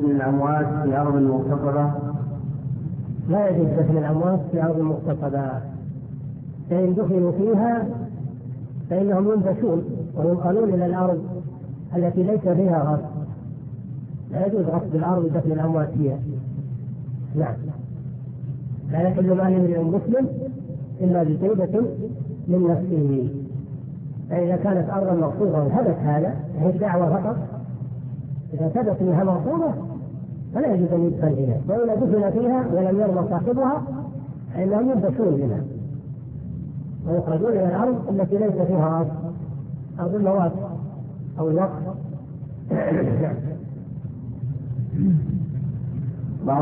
دفن الأموات في أرض مغتصبة؟ لا يجوز دفن الأموات في أرض مغتصبة، فإن دفنوا فيها فإنهم ينبشون وينقلون إلى الأرض التي ليس فيها غصب. لا يجوز غصب الأرض ودفن الأموات فيها. نعم. لا يحل مال امرئ مسلم إلا بطيبة من نفسه. فإذا كانت أرضا مغصوبة وثبت هذا، هي الدعوة فقط، إذا ثبت أنها مغصوبة فلا يجوز أن يدفن فيها، وإذا دفن فيها ولم يرضى صاحبها فإنهم ينبشون منها ويخرجون إلى الأرض التي ليس فيها غصب، أرض المواد أو الوقف.